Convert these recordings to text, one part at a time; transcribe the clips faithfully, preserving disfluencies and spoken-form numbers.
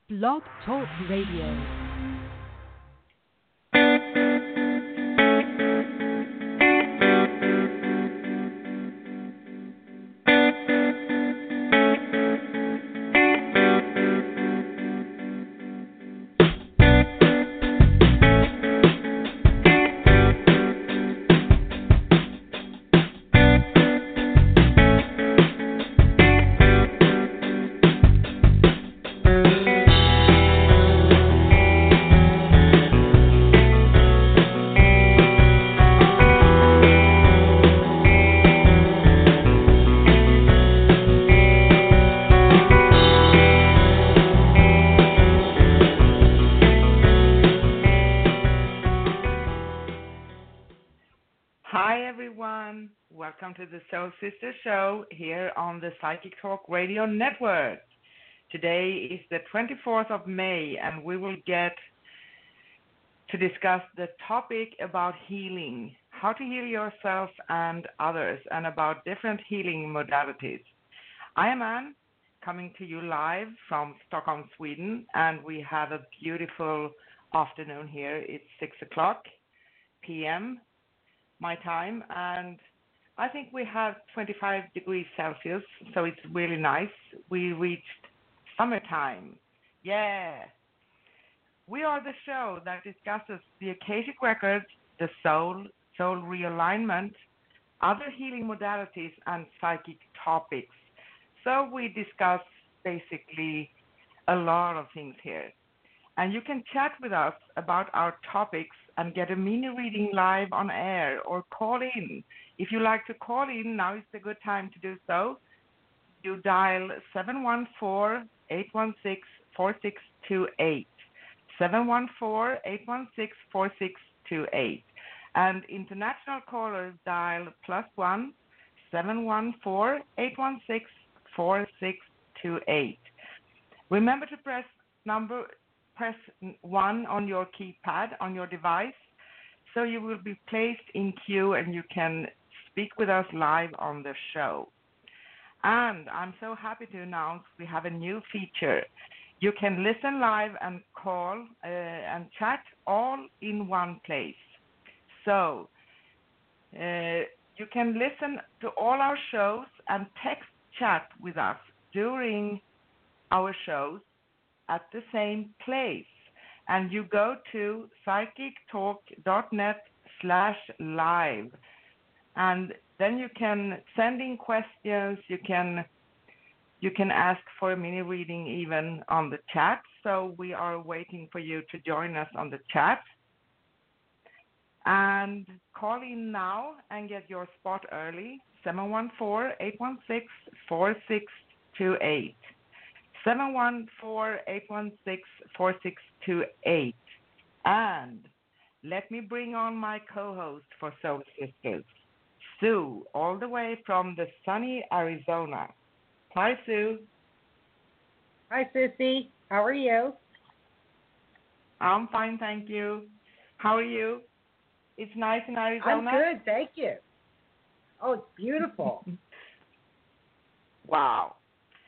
Blog Talk Radio. Welcome to the Soul Sister Show here on the Psychic Talk Radio Network. Today is the twenty-fourth of May, and we will get to discuss the topic about healing, how to heal yourself and others, and about different healing modalities. I am Anne, coming to you live from Stockholm, Sweden, and we have a beautiful afternoon here. It's six o'clock p.m. my time, and I think we have twenty-five degrees Celsius, so it's really nice. We reached summertime. Yeah. We are the show that discusses the Akashic Records, the soul, soul realignment, other healing modalities, and psychic topics. So we discuss basically a lot of things here. And you can chat with us about our topics and get a mini reading live on air or call in. If you like to call in, now is the good time to do so. You dial seven one four, eight one six, four six two eight. seven one four, eight one six, four six two eight. And international callers dial plus one, seven one four, eight one six, four six two eight. Remember to press number press one on your keypad on your device, so you will be placed in queue and you can speak with us live on the show. And I'm so happy to announce we have a new feature. You can listen live and call uh, and chat all in one place. So uh, you can listen to all our shows and text chat with us during our shows at the same place. And you go to psychictalk.net slash live. And then you can send in questions. You can you can ask for a mini reading even on the chat. So we are waiting for you to join us on the chat. And call in now and get your spot early. seven one four, eight one six, four six two eight. seven one four, eight one six, four six two eight. And let me bring on my co-host for Soul Sisters, Sue, all the way from the sunny Arizona. Hi, Sue. Hi, Sissy. How are you? I'm fine, thank you. How are you? It's nice in Arizona? I'm good, thank you. Oh, it's beautiful. Wow.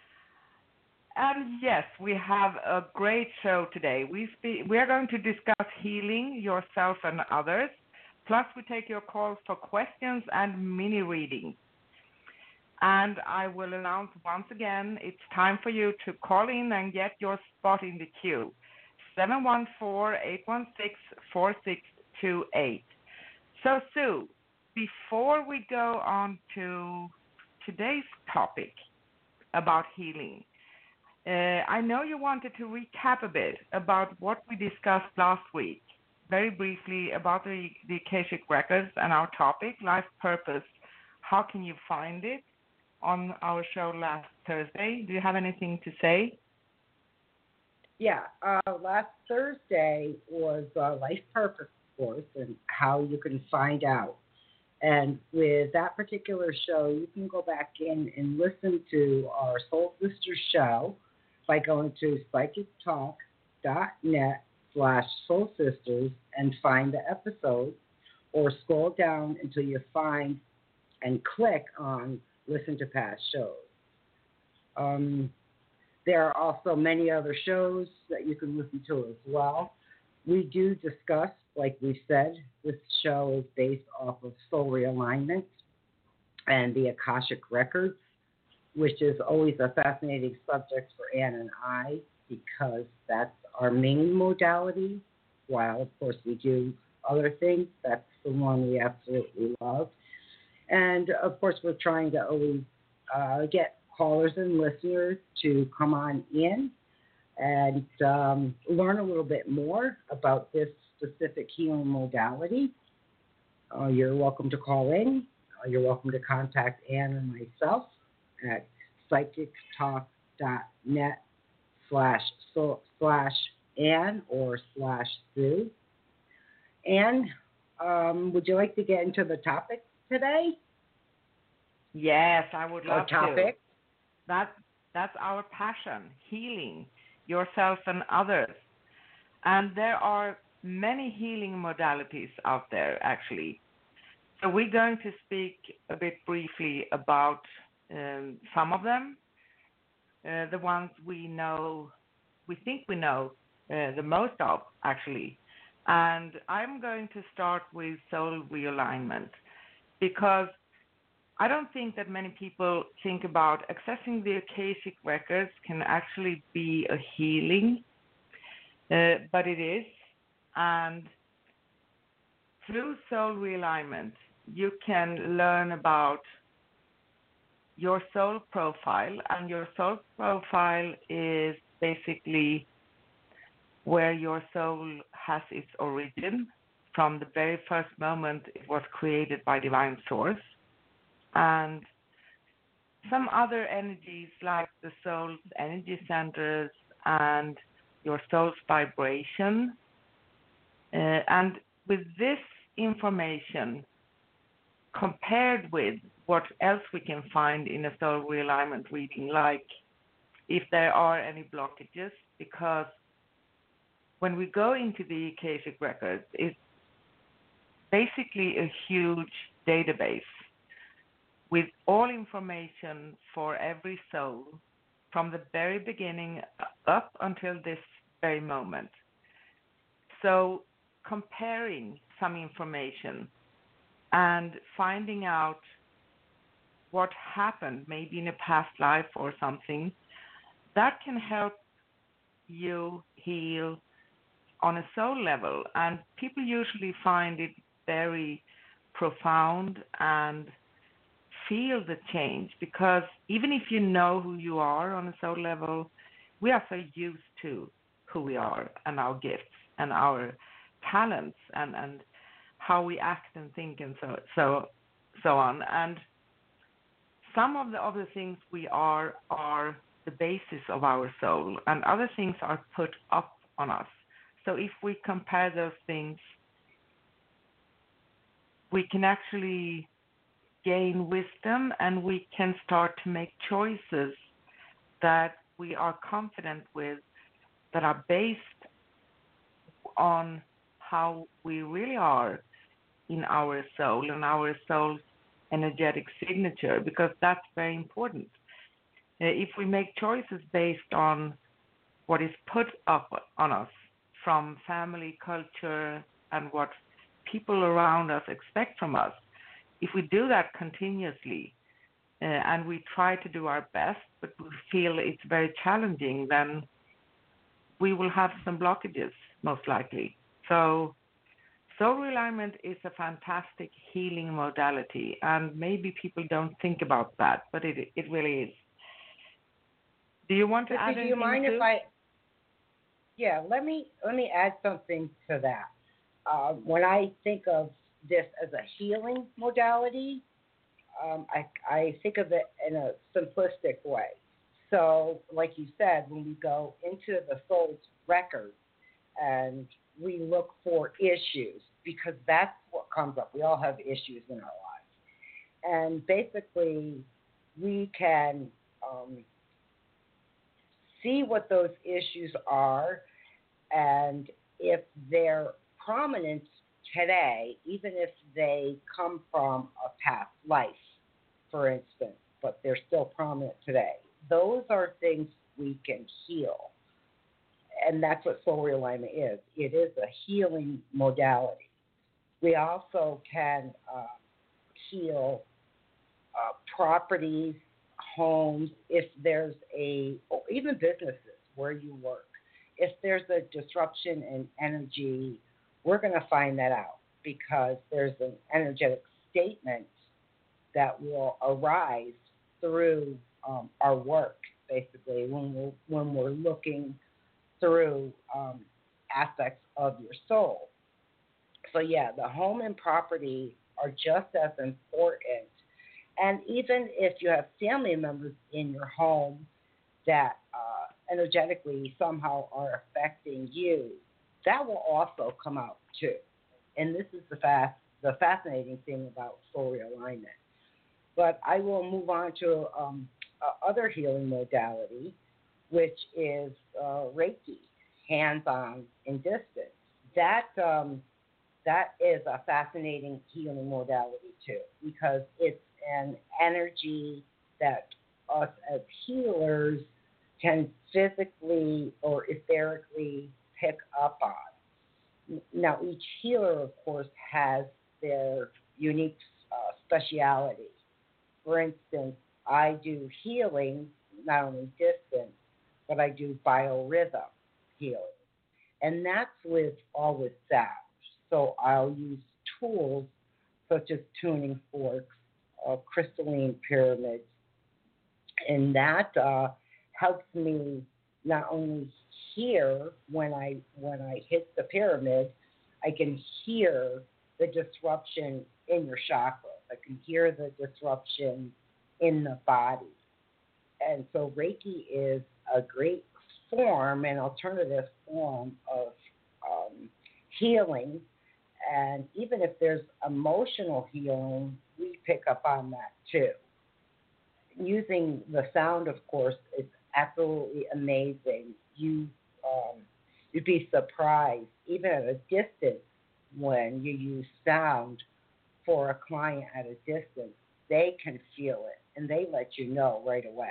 And yes, we have a great show today. We spe- we are going to discuss healing yourself and others. Plus, we take your calls for questions and mini readings. And I will announce once again, it's time for you to call in and get your spot in the queue. seven one four, eight one six, four six two eight. So, Sue, before we go on to today's topic about healing, Uh, I know you wanted to recap a bit about what we discussed last week, very briefly about the, the Akashic Records and our topic, life purpose. How can you find it on our show last Thursday? Do you have anything to say? Yeah, uh, last Thursday was uh, life purpose, of course, and how you can find out. And with that particular show, you can go back in and listen to our Soul Sister show by going to psychictalk.net slash soul sisters and find the episode, or scroll down until you find and click on listen to past shows. Um, There are also many other shows that you can listen to as well. We do discuss, like we said, this show is based off of soul realignment and the Akashic Records, which is always a fascinating subject for Ann and I because that's our main modality. While, of course, we do other things, that's the one we absolutely love. And, of course, we're trying to always uh, get callers and listeners to come on in and um, learn a little bit more about this specific healing modality. Uh, you're welcome to call in. Uh, you're welcome to contact Ann and myself at psychictalk.net slash so, slash Ann or slash Sue. Ann, um, would you like to get into the topic today? Yes, I would love Our topic? to. That, that's our passion, healing yourself and others. And there are many healing modalities out there, actually. So we're going to speak a bit briefly about um, some of them, uh, the ones we know, we think we know uh, the most of, actually. And I'm going to start with soul realignment because I don't think that many people think about accessing the Akashic records can actually be a healing, uh, but it is. And through soul realignment, you can learn about your soul profile, and your soul profile is basically where your soul has its origin from the very first moment it was created by Divine Source. And some other energies like the soul's energy centers and your soul's vibration. Uh, and with this information, compared with what else we can find in a soul realignment reading, like if there are any blockages, because when we go into the Akashic records, it's basically a huge database with all information for every soul from the very beginning up until this very moment. So comparing some information and finding out what happened, maybe in a past life or something, that can help you heal on a soul level. And people usually find it very profound and feel the change, because even if you know who you are on a soul level, we are so used to who we are and our gifts and our talents and, and how we act and think and so so so on. And some of the other things we are are the basis of our soul, and other things are put up on us. So if we compare those things, we can actually gain wisdom, and we can start to make choices that we are confident with, that are based on how we really are in our soul and our soul's energetic signature, because that's very important. Uh, if we make choices based on what is put up on us from family, culture, and what people around us expect from us, if we do that continuously uh, and we try to do our best, but we feel it's very challenging, then we will have some blockages, most likely. So soul realignment is a fantastic healing modality, and maybe people don't think about that, but it it really is. Do you want to But add do anything? you mind to? if I? Yeah, let me let me add something to that. Uh, when I think of this as a healing modality, um, I, I think of it in a simplistic way. So, like you said, when we go into the soul's record and we look for issues, because that's what comes up. We all have issues in our lives. And basically, we can um, see what those issues are, and if they're prominent today, even if they come from a past life, for instance, but they're still prominent today. Those are things we can heal. And that's what soul realignment is. It is a healing modality. We also can uh, heal uh, properties, homes, if there's a, or even businesses where you work. If there's a disruption in energy, we're going to find that out because there's an energetic statement that will arise through um, our work, basically, when we're, when we're looking through um, aspects of your soul. So, yeah, the home and property are just as important. And even if you have family members in your home that uh, energetically somehow are affecting you, that will also come out too. And this is the fast, the fascinating thing about soul realignment. But I will move on to um, a other healing modality, which is uh, Reiki, hands-on and distance. That um, that is a fascinating healing modality too, because it's an energy that us as healers can physically or etherically pick up on. Now, each healer, of course, has their unique uh, speciality. For instance, I do healing, not only distance, but I do biorhythm healing. And that's with all with sound. So I'll use tools such as tuning forks, uh, crystalline pyramids, and that uh, helps me not only hear when I when I hit the pyramid, I can hear the disruption in your chakras. I can hear the disruption in the body. And so Reiki is a great form, an alternative form of um, healing. And even if there's emotional healing, we pick up on that too. Using the sound, of course, is absolutely amazing. You, um, you'd be surprised, even at a distance, when you use sound for a client at a distance, they can feel it and they let you know right away.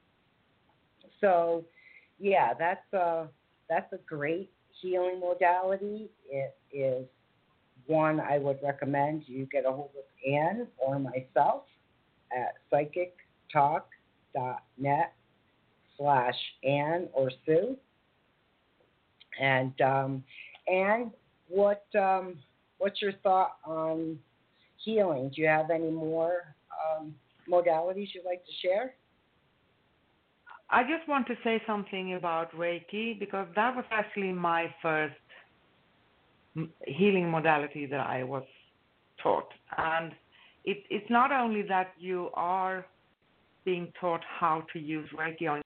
So, yeah, that's a, that's a great healing modality. It is one I would recommend you get a hold of Anne or myself at psychictalk.net slash Anne or Sue. And um, Anne, what um, what's your thought on healing? Do you have any more um, modalities you'd like to share? I just want to say something about Reiki because that was actually my first healing modality that I was taught. And it, it's not only that you are being taught how to use Reiki on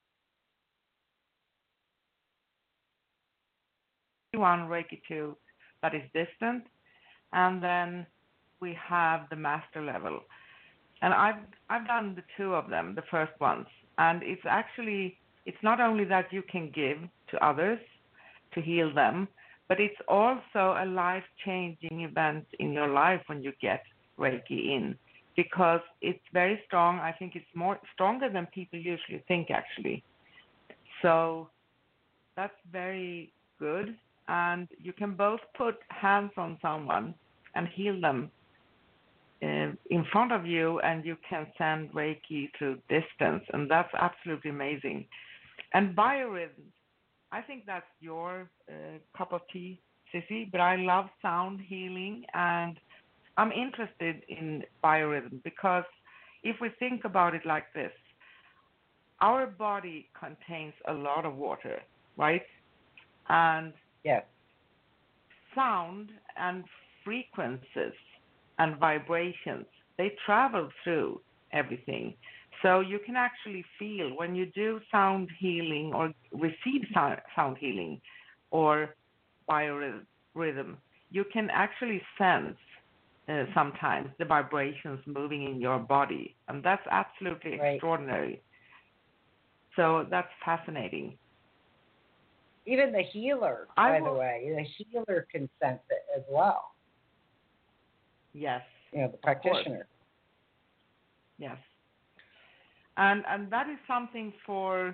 one, Reiki two, that is distant, and then we have the master level. And I've I've done the two of them, the first ones, and it's actually it's not only that you can give to others to heal them, but it's also a life-changing event in your life when you get Reiki in, because it's very strong. I think it's more stronger than people usually think, actually. So that's very good. And you can both put hands on someone and heal them uh, in front of you, and you can send Reiki through distance, and that's absolutely amazing. And biorhythms, I think that's your uh, cup of tea, Sissy, but I love sound healing, and I'm interested in biorhythm because if we think about it like this, our body contains a lot of water, right? And yes, sound and frequencies and vibrations, they travel through everything. So you can actually feel when you do sound healing or receive sound healing or biorhythm, you can actually sense uh, sometimes the vibrations moving in your body. And that's absolutely right. extraordinary. So that's fascinating. Even the healer, I by will, the way, the healer can sense it as well. Yes. You know, the practitioner. Yes. And and that is something for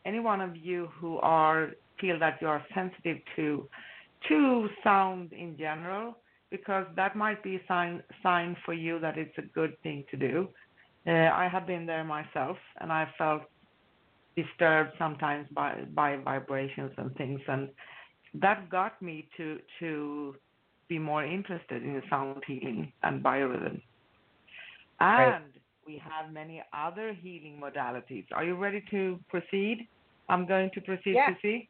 any one of you who are feel that you are sensitive to to sound in general, because that might be a sign sign for you that it's a good thing to do. Uh, I have been there myself, and I felt disturbed sometimes by by vibrations and things, and that got me to to be more interested in sound healing and biorhythm. Right. And we have many other healing modalities. Are you ready to proceed? I'm going to proceed Yeah. to see.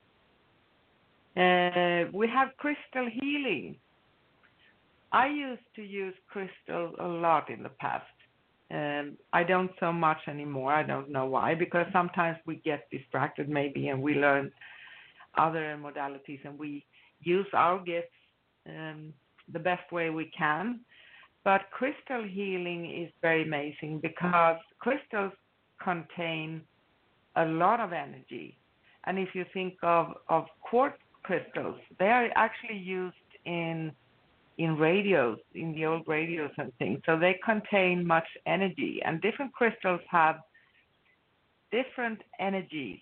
Uh, we have crystal healing. I used to use crystal a lot in the past. Um, I don't so much anymore. I don't know why, because sometimes we get distracted maybe and we learn other modalities and we use our gifts um, the best way we can. But crystal healing is very amazing because crystals contain a lot of energy. And if you think of, of quartz crystals, they are actually used in in radios, in the old radios and things. So they contain much energy, and different crystals have different energies.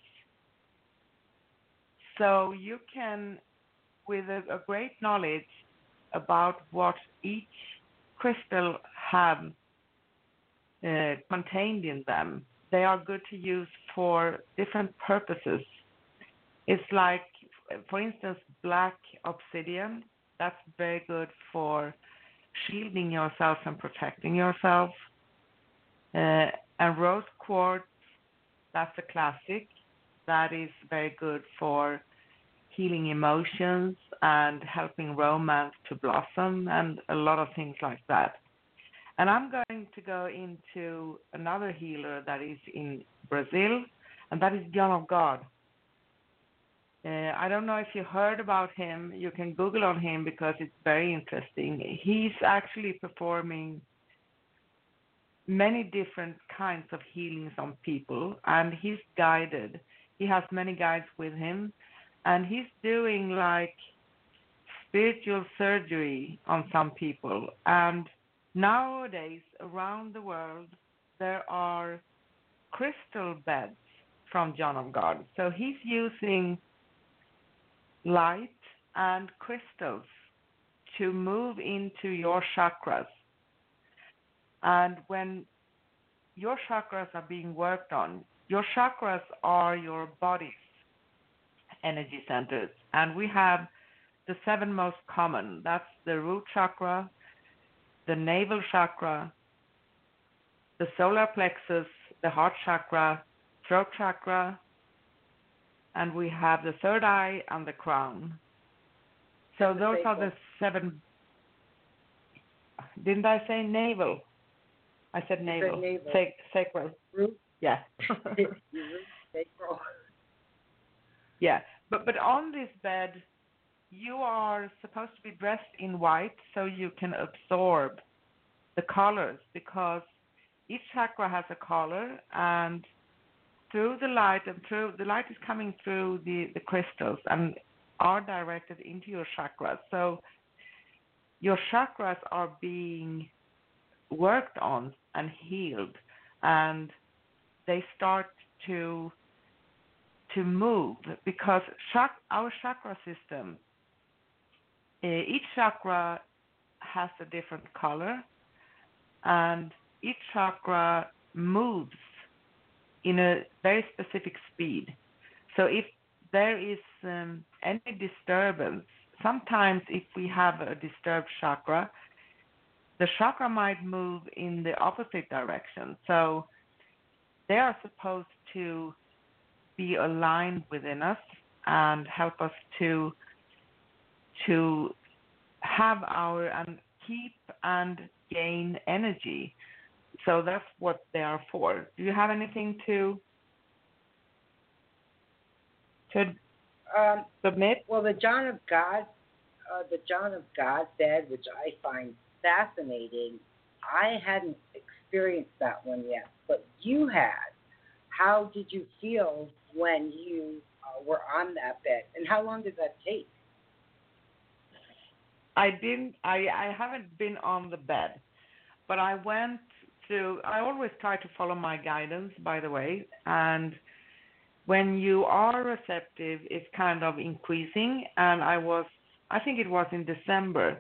So you can, with a, a great knowledge about what each crystal have uh, contained in them, they are good to use for different purposes. It's like, for instance, black obsidian. That's very good for shielding yourself and protecting yourself. Uh, and rose quartz, that's a classic. That is very good for healing emotions and helping romance to blossom and a lot of things like that. And I'm going to go into another healer that is in Brazil, and that is John of God. Uh, I don't know if you heard about him. You can Google on him because it's very interesting. He's actually performing many different kinds of healings on people, and he's guided. He has many guides with him, and he's doing like spiritual surgery on some people. And nowadays, around the world, there are crystal beds from John of God. So he's using light and crystals to move into your chakras. And when your chakras are being worked on, your chakras are your body's energy centers. And we have the seven most common. That's the root chakra, the navel chakra, the solar plexus, the heart chakra, throat chakra, and we have the third eye and the crown. So those are the seven. Didn't I say navel? I said navel. navel. Sac- sacral. Root. Yeah. Sacral. Yeah. But but on this bed, you are supposed to be dressed in white so you can absorb the colors, because each chakra has a color, and through the light and through the light is coming through the, the crystals and are directed into your chakras. So your chakras are being worked on and healed, and they start to to move, because chak- our chakra system, uh, each chakra has a different color, and each chakra moves in a very specific speed. So if there is um, any disturbance, sometimes if we have a disturbed chakra, the chakra might move in the opposite direction. So they are supposed to be aligned within us and help us to to have our and keep and gain energy. So that's what they are for. Do you have anything to to Um, submit? well, the John of God, uh, the John of God bed, which I find fascinating. I hadn't experienced that one yet, but you had. How did you feel when you uh, were on that bed, and how long did that take? I didn't. I, I haven't been on the bed, but I went to. I always try to follow my guidance, by the way, and when you are receptive, it's kind of increasing. And I was, I think it was in December,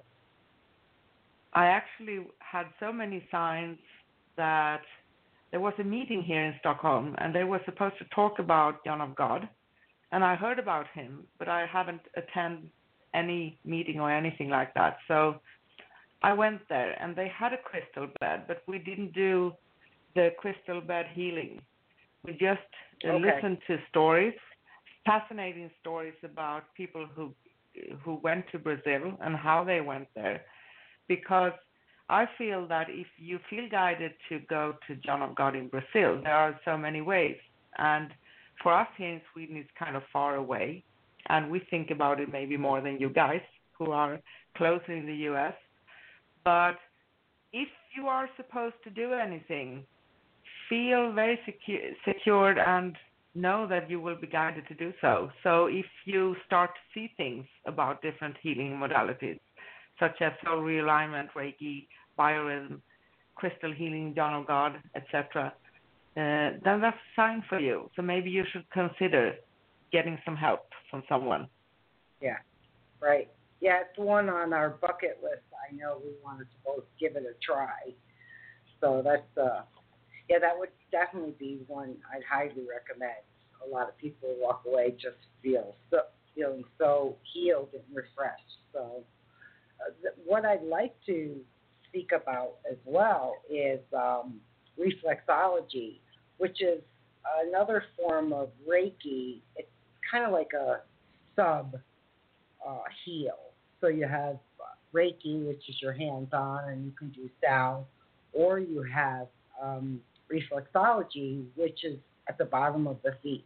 I actually had so many signs that there was a meeting here in Stockholm, and they were supposed to talk about John of God. And I heard about him, but I haven't attended any meeting or anything like that. So I went there, and they had a crystal bed, but we didn't do the crystal bed healing. We just uh, Okay. listened to stories, fascinating stories about people who who went to Brazil and how they went there. Because I feel that if you feel guided to go to John of God in Brazil, there are so many ways. And for us here in Sweden, it's kind of far away. And we think about it maybe more than you guys who are closer in the U S. But if you are supposed to do anything, feel very secu- secured and know that you will be guided to do so. So if you start to see things about different healing modalities, such as soul realignment, Reiki, biorhythm, crystal healing, John of God, et cetera, uh, then that's a sign for you. So maybe you should consider getting some help from someone. Yeah, right. Yeah, it's one on our bucket list. I know we wanted to both give it a try. So that's, uh, yeah, that would definitely be one I'd highly recommend. A lot of people walk away just feel so, feeling so healed and refreshed. So uh, th- what I'd like to speak about as well is um, reflexology, which is another form of Reiki. It's kind of like a sub uh, heal. So you have uh, Reiki, which is your hands-on, and you can do sound, or you have um, reflexology, which is at the bottom of the feet.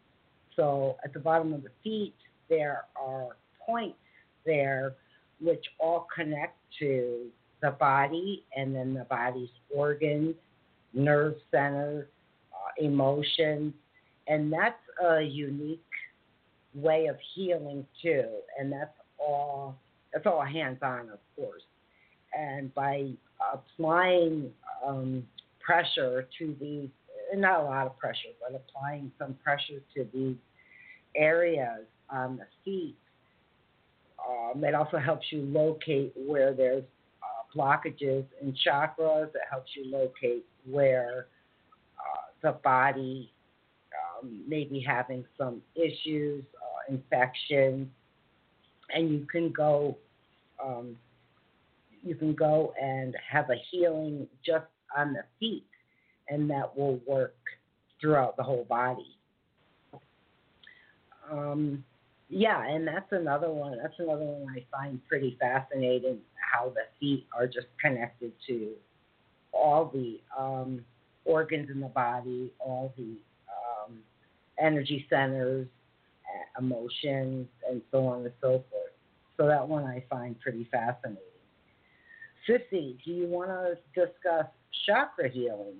So at the bottom of the feet, there are points there which all connect to the body and then the body's organs, nerve centers, uh, emotions, and that's a unique way of healing too. And that's all. That's all hands-on, of course. And by applying um, pressure to these, not a lot of pressure, but applying some pressure to these areas on the feet, um, it also helps you locate where there's uh, blockages in chakras. It helps you locate where uh, the body um, may be having some issues, uh, infections, and you can go, um, you can go and have a healing just on the feet, and that will work throughout the whole body. Um, yeah, and that's another one. That's another one I find pretty fascinating. How the feet are just connected to all the um, organs in the body, all the um, energy centers, uh, emotions, and so on and so forth. So that one I find pretty fascinating. Sissy, do you want to discuss chakra healing?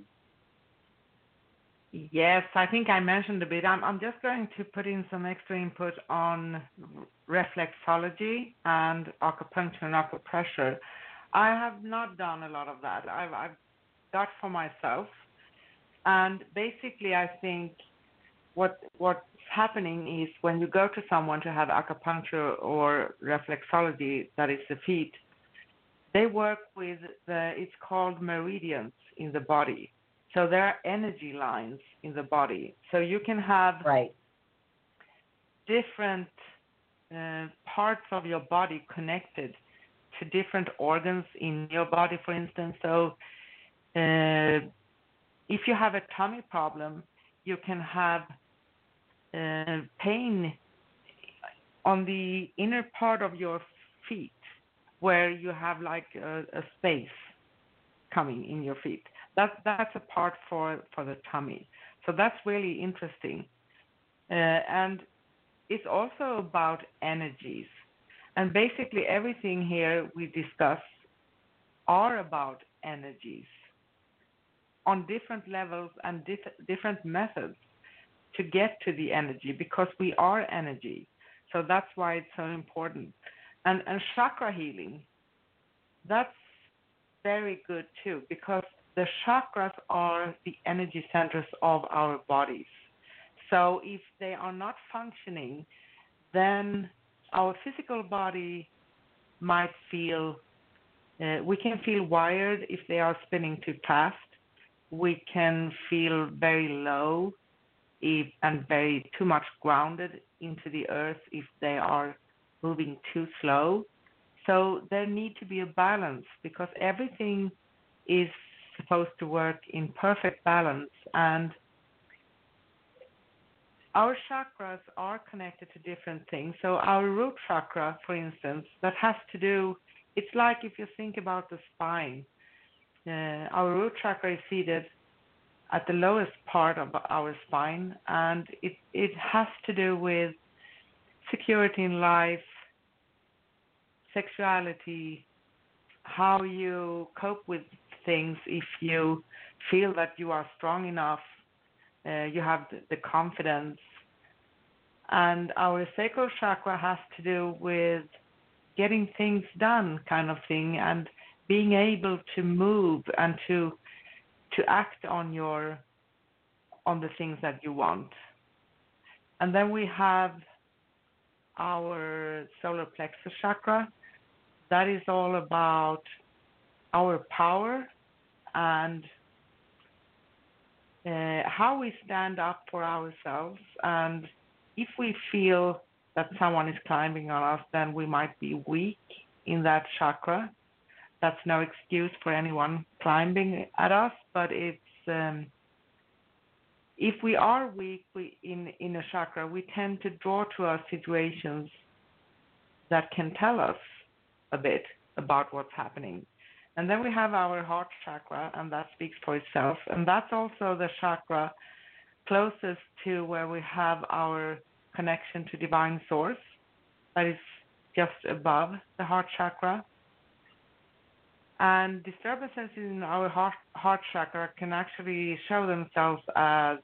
Yes, I think I mentioned a bit. I'm, I'm just going to put in some extra input on reflexology and acupuncture and acupressure. I have not done a lot of that. I've, I've got for myself. And basically, I think what what's happening is when you go to someone to have acupuncture or reflexology, that is the feet, they work with the, it's called meridians in the body. So there are energy lines in the body. So you can have right. different uh, parts of your body connected to different organs in your body, for instance. So uh, if you have a tummy problem, you can have uh, pain on the inner part of your feet where you have like a, a space coming in your feet. That, that's a part for, for the tummy. So that's really interesting. Uh, and it's also about energies. And basically everything here we discuss are about energies on different levels and dif- different methods to get to the energy, because we are energy. So that's why it's so important. And, and chakra healing, that's very good too, because the chakras are the energy centers of our bodies. So if they are not functioning, then our physical body might feel, uh, we can feel wired if they are spinning too fast. We can feel very low if, and very too much grounded into the earth if they are moving too slow. So there need to be a balance because everything is supposed to work in perfect balance, and our chakras are connected to different things. So our root chakra, for instance, that has to do, it's like if you think about the spine, uh, our root chakra is seated at the lowest part of our spine, and it, it has to do with security in life, sexuality, how you cope with things if you feel that you are strong enough, uh, you have the, the confidence. And our sacral chakra has to do with getting things done kind of thing, and being able to move and to to act on your on the things that you want. And then we have our solar plexus chakra. That is all about our power and uh, how we stand up for ourselves. And if we feel that someone is climbing on us, then we might be weak in that chakra. That's no excuse for anyone climbing at us, but it's um, if we are weak we, in, in a chakra, we tend to draw to us situations that can tell us a bit about what's happening. And then we have our heart chakra, and that speaks for itself. And that's also the chakra closest to where we have our connection to divine source. That is just above the heart chakra. And disturbances in our heart, heart chakra can actually show themselves as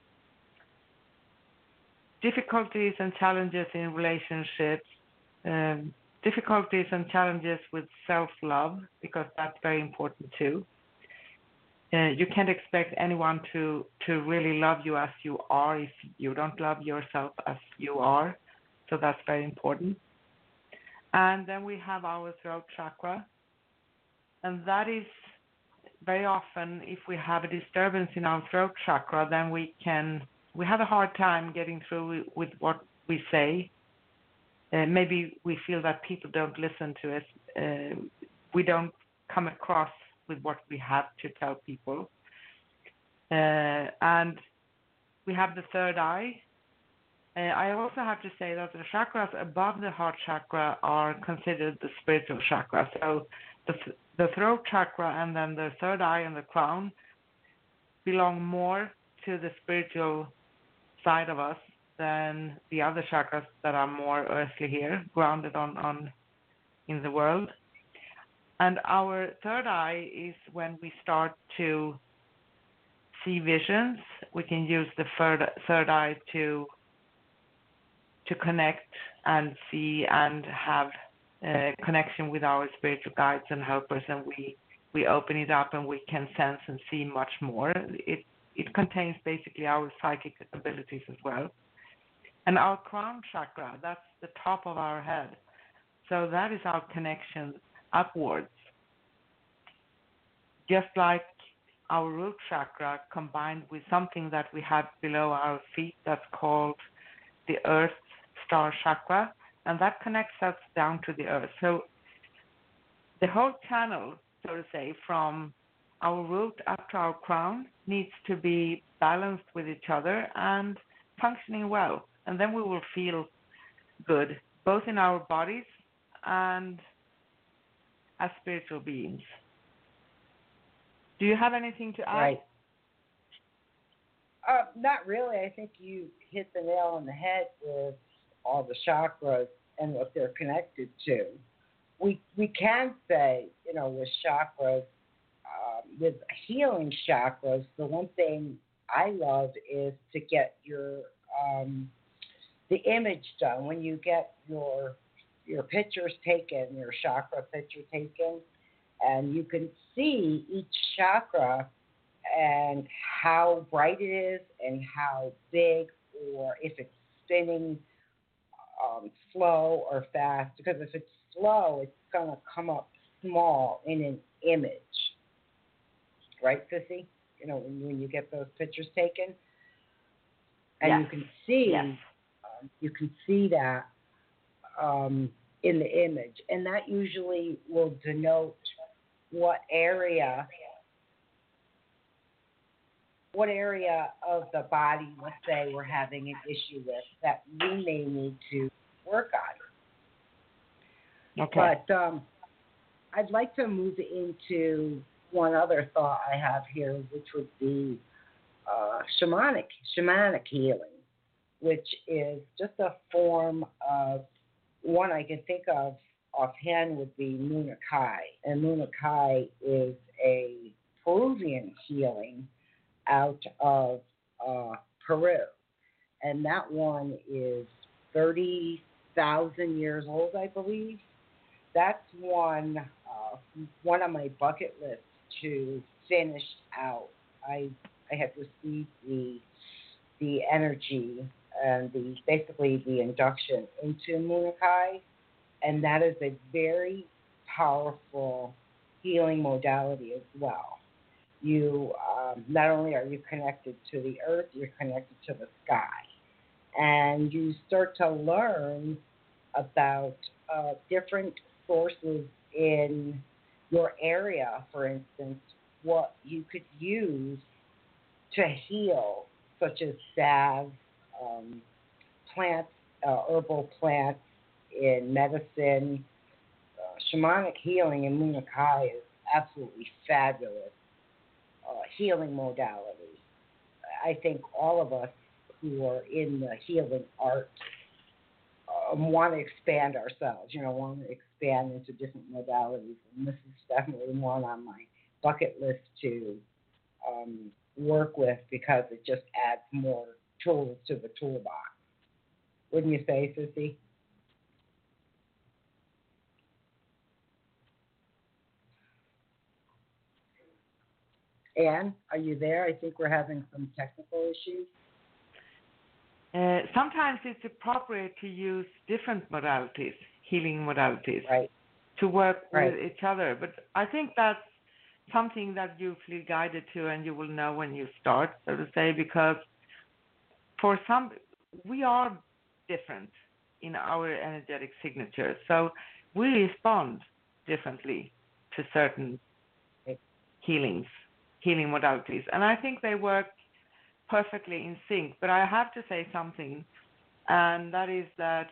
difficulties and challenges in relationships, um, difficulties and challenges with self-love, because that's very important too. Uh, you can't expect anyone to, to really love you as you are if you don't love yourself as you are. So that's very important. And then we have our throat chakra. And that is very often, if we have a disturbance in our throat chakra, then we can, we have a hard time getting through with what we say. Uh, maybe we feel that people don't listen to us. Uh, we don't come across with what we have to tell people. Uh, and we have the third eye. Uh, I also have to say that the chakras above the heart chakra are considered the spiritual chakra. So the, th- the throat chakra and then the third eye and the crown belong more to the spiritual side of us than the other chakras that are more earthly here, grounded on, on in the world. And our third eye is when we start to see visions. We can use the third, third eye to to connect and see and have a connection with our spiritual guides and helpers, and we, we open it up and we can sense and see much more. It it contains basically our psychic abilities as well. And our crown chakra, that's the top of our head. So that is our connection upwards. Just like our root chakra combined with something that we have below our feet that's called the earth star chakra, and that connects us down to the earth. So the whole channel, so to say, from our root up to our crown needs to be balanced with each other and functioning well. And then we will feel good, both in our bodies and as spiritual beings. Do you have anything to add? Right. Uh, not really. I think you hit the nail on the head with all the chakras and what they're connected to. We we can say, you know, with chakras, um, with healing chakras, the one thing I love is to get your um, the image done. When you get your your pictures taken, your chakra picture taken, and you can see each chakra and how bright it is and how big or if it's spinning um, slow or fast. Because if it's slow, it's going to come up small in an image. Right, Sissy? You know, when, when you get those pictures taken. And yes. you can see, yes. um, you can see that um, in the image. And that usually will denote what area what area of the body, let's say, we're having an issue with that we may need to work on. Okay. But um, I'd like to move into one other thought I have here, which would be uh, shamanic, shamanic healing, which is just a form of, one I can think of offhand would be Munakai. And Munakai is a Peruvian healing out of uh, Peru. And that one is thirty thousand years old, I believe. That's one, uh, one on my bucket list to finish out. I I had received the the energy and the basically the induction into Munakai, and that is a very powerful healing modality as well. You um, not only are you connected to the earth, you're connected to the sky, and you start to learn about uh, different sources in your area. For instance, what you could use to heal, such as salve, um, plants, uh, herbal plants in medicine. Uh, shamanic healing in Munakai is absolutely fabulous. Uh, healing modality. I think all of us who are in the healing art um, want to expand ourselves, you know, want to expand into different modalities. And this is definitely one on my bucket list to um, work with because it just adds more tools to the toolbox. Wouldn't you say, Sissy? Anne, are you there? I think we're having some technical issues. Uh, sometimes it's appropriate to use different modalities, healing modalities, right. to work right. with each other. But I think that's something that you feel guided to and you will know when you start, so to say, because for some, we are different in our energetic signatures. So we respond differently to certain healings, healing modalities. And I think they work perfectly in sync. But I have to say something, and that is that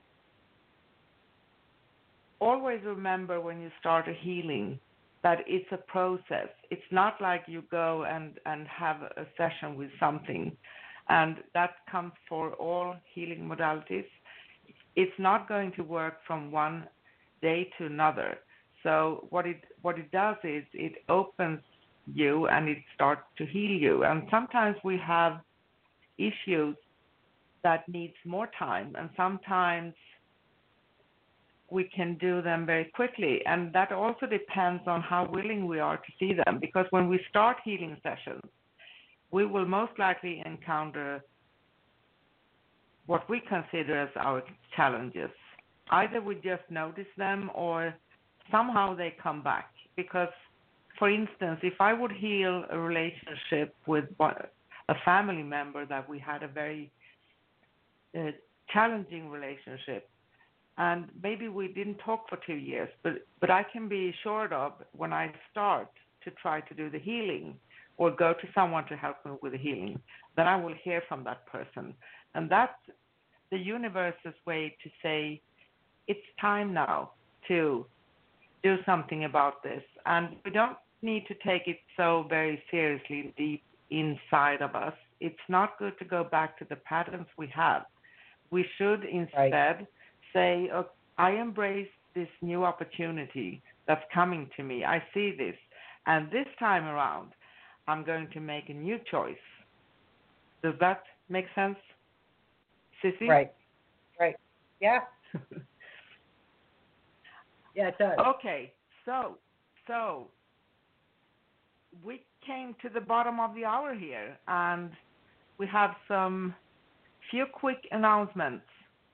always remember when you start a healing that it's a process. It's not like you go and, and have a session with something, and that comes for all healing modalities. It's not going to work from one day to another. So what it what it does is it opens you and it starts to heal you. And sometimes we have issues that needs more time, and sometimes we can do them very quickly. And that also depends on how willing we are to see them, because when we start healing sessions, we will most likely encounter what we consider as our challenges. Either we just notice them or somehow they come back. Because, for instance, if I would heal a relationship with a family member that we had a very uh, challenging relationship, and maybe we didn't talk for two years, but, but I can be assured of when I start to try to do the healing or go to someone to help me with the healing, then I will hear from that person. And that's the universe's way to say, it's time now to do something about this. And we don't need to take it so very seriously deep inside of us. It's not good to go back to the patterns we have. We should instead right. say, oh, I embrace this new opportunity that's coming to me. I see this. And this time around, I'm going to make a new choice. Does that make sense, Sissy? Right. Right. Yeah. Yeah, it does. Okay. So, so we came to the bottom of the hour here, and we have some few quick announcements.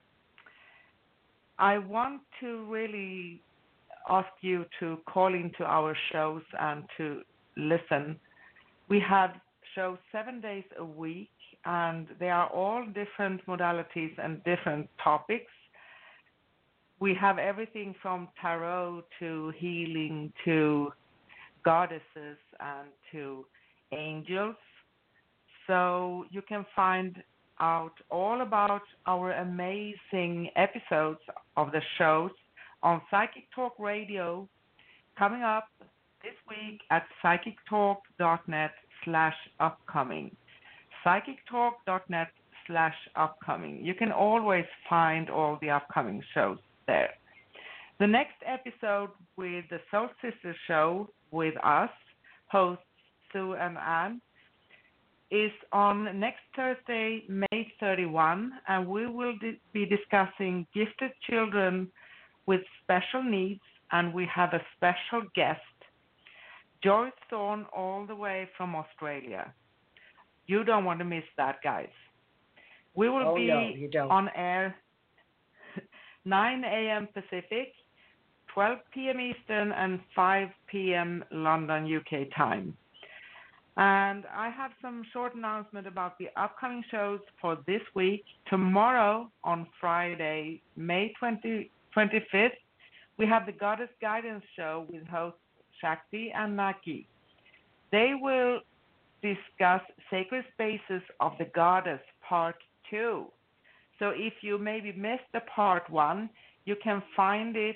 I want to really ask you to call into our shows and to listen. We have shows seven days a week, and they are all different modalities and different topics. We have everything from tarot to healing to goddesses and to angels. So you can find out all about our amazing episodes of the shows on Psychic Talk Radio coming up this week at psychictalk.net slash upcoming. psychictalk.net slash upcoming. You can always find all the upcoming shows there. The next episode with the Soul Sisters show with us, hosts Sue and Anne, is on next Thursday, May thirty-first, and we will di- be discussing gifted children with special needs, and we have a special guest, Joyce Thorne, all the way from Australia. You don't want to miss that, guys. We will oh, be no, you don't. on air nine a.m. Pacific, twelve p.m. Eastern, and five p.m. London, U K time. And I have some short announcement about the upcoming shows for this week. Tomorrow, on Friday, May twentieth, twenty-fifth, we have the Goddess Guidance Show with hosts Shakti and Naki. They will discuss Sacred Spaces of the Goddess Part two. So if you maybe missed the Part one, you can find it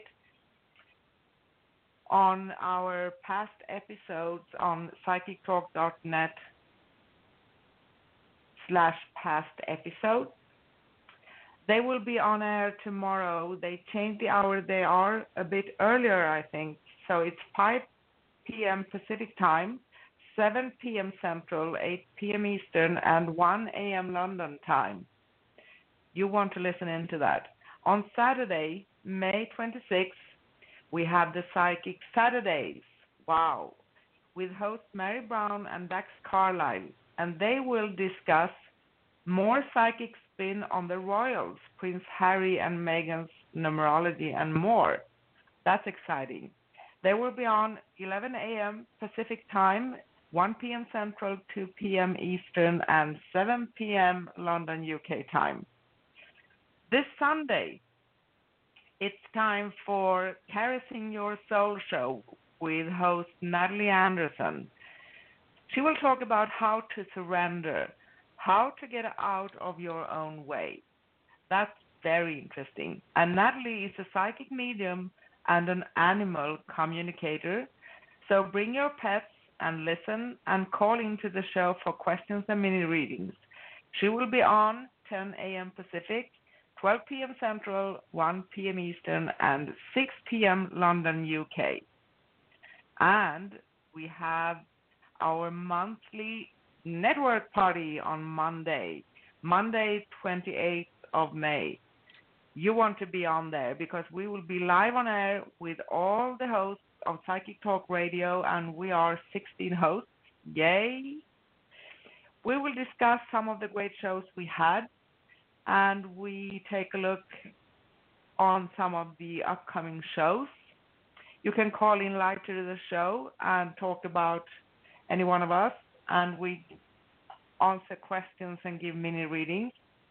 on our past episodes on psychictalk.net slash past episodes. They will be on air tomorrow. They changed the hour. They are a bit earlier, I think. So it's five p.m. Pacific time, seven p.m. Central, eight p.m. Eastern, and one a.m. London time. You want to listen into that. On Saturday, May twenty-sixth, we have the Psychic Saturdays. Wow. With hosts Mary Brown and Dax Carlisle. And they will discuss more psychic spin on the royals, Prince Harry and Meghan's numerology, and more. That's exciting. They will be on eleven a.m. Pacific time, one p.m. Central, two p.m. Eastern, and seven p.m. London, U K time. This Sunday, it's time for Caressing Your Soul show with host Natalie Anderson. She will talk about how to surrender, how to get out of your own way. That's very interesting. And Natalie is a psychic medium and an animal communicator. So bring your pets and listen and call into the show for questions and mini readings. She will be on ten a.m. Pacific, twelve p.m. Central, one p.m. Eastern, and six p.m. London, U K. And we have our monthly network party on Monday, Monday, twenty-eighth of May. You want to be on there because we will be live on air with all the hosts of Psychic Talk Radio, and we are sixteen hosts. Yay! We will discuss some of the great shows we had, and we take a look on some of the upcoming shows. You can call in live to the show and talk about any one of us, and we answer questions and give mini readings.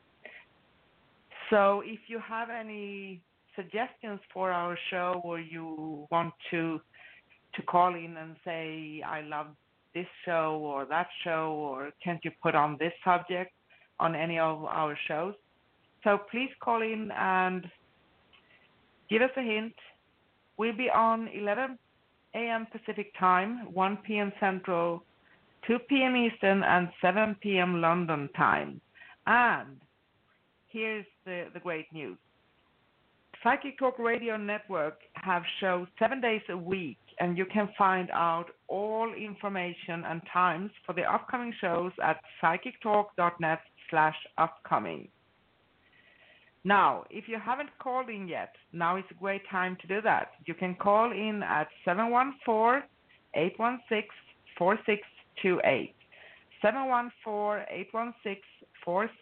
So if you have any suggestions for our show, or you want to to call in and say, I love this show or that show, or can't you put on this subject on any of our shows? So please call in and give us a hint. We'll be on eleven a.m. Pacific time, one p.m. Central, two p.m. Eastern, and seven p.m. London time. And here's the, the great news. Psychic Talk Radio Network have shows seven days a week, and you can find out all information and times for the upcoming shows at psychictalk.net slash upcoming. Now, if you haven't called in yet, now is a great time to do that. You can call in at seven one four, eight one six, four six two eight. seven one four, eight one six, four six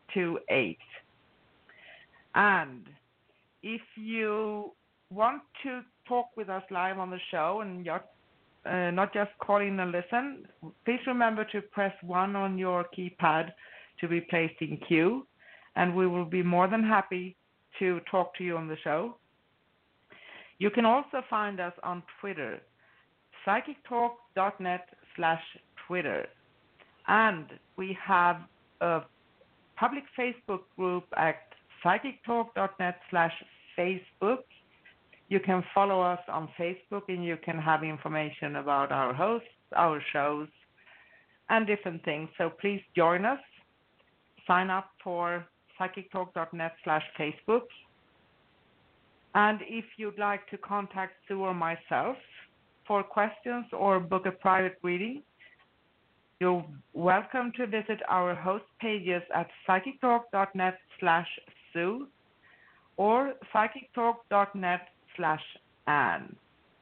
two eight. And if you want to talk with us live on the show and you're, uh, not just call in and listen, please remember to press one on your keypad to be placed in queue, and we will be more than happy to talk to you on the show. You can also find us on Twitter, psychictalk.net slash Twitter. And we have a public Facebook group at psychictalk.net slash Facebook. You can follow us on Facebook and you can have information about our hosts, our shows, and different things. So please join us. Sign up for psychictalk.net slash Facebook. And if you'd like to contact Sue or myself for questions or book a private reading, you're welcome to visit our host pages at psychictalk.net slash Sue or psychictalk.net slash Anne.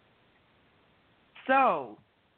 So,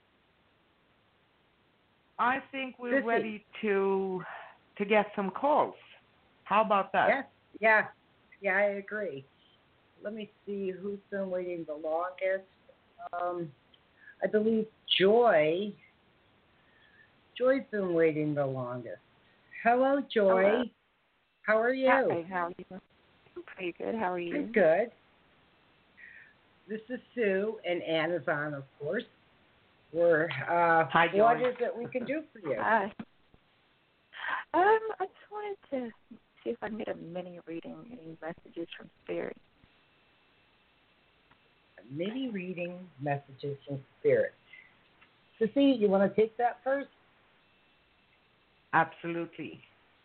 I think we're Sissy. ready to to get some calls. How about that? Yes, yeah, yeah, I agree. Let me see who's been waiting the longest. Um, I believe Joy. Joy's been waiting the longest. Hello, Joy. Hello. How are you? Hi, how are you? I'm pretty good. How are you? I'm good. This is Sue and Anne is on, of course. We're, uh, Hi, Joy. what is it we can do for you? Hi. Um, I just wanted to see if I can get a mini reading, any messages from Spirit. Mini reading, messages from Spirit. Sissy, you want to take that first? Absolutely.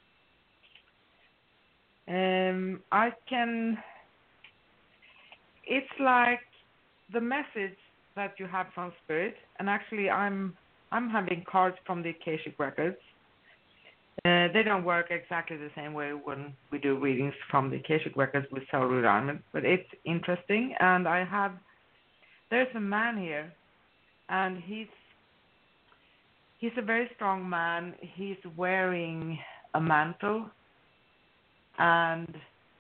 Um, I can. It's like the message that you have from Spirit, and actually, I'm I'm having cards from the Akashic Records. Uh, they don't work exactly the same way when we do readings from the Akashic Records with soul realignment, but it's interesting. And I have there's a man here, and he's he's a very strong man. He's wearing a mantle, and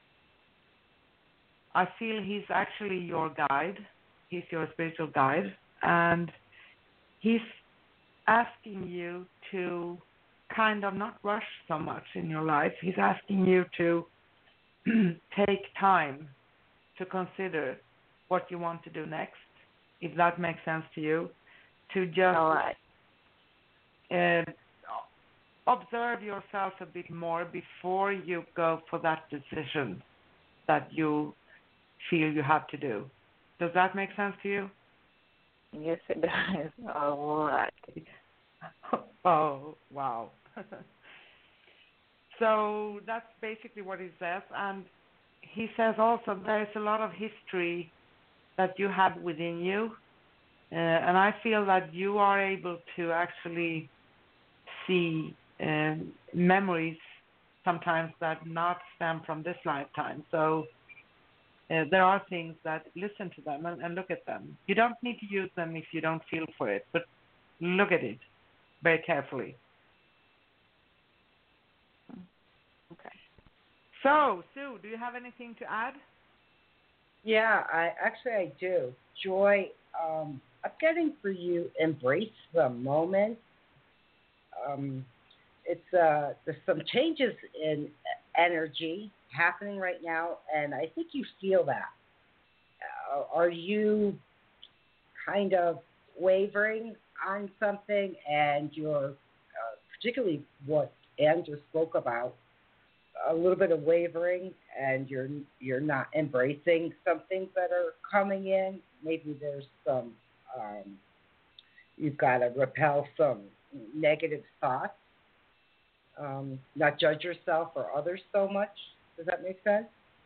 I feel he's actually your guide. He's your spiritual guide, and he's asking you to kind of not rush so much in your life. He's asking you to take time to consider what you want to do next, if that makes sense to you, to just All right. uh, observe yourself a bit more before you go for that decision that you feel you have to do. Does that make sense to you? Yes, it does. A lot. Oh, wow. So that's basically what he says. And he says also there's a lot of history that you have within you. Uh, and I feel that you are able to actually see um, memories sometimes that not stem from this lifetime. So uh, there are things that listen to them and, and look at them. You don't need to use them if you don't feel for it, but look at it very carefully. Okay. So, Sue, do you have anything to add? Yeah, I actually I do. Joy, um, I'm getting for you embrace the moment. Um, it's uh, there's some changes in energy happening right now, and I think you feel that. Uh, are you kind of wavering on something, and you're uh, particularly what Anne just spoke about, a little bit of wavering, and you're you're not embracing some things that are coming in. Maybe there's some um, you've got to repel some negative thoughts. Um, not judge yourself or others so much. Does that make sense?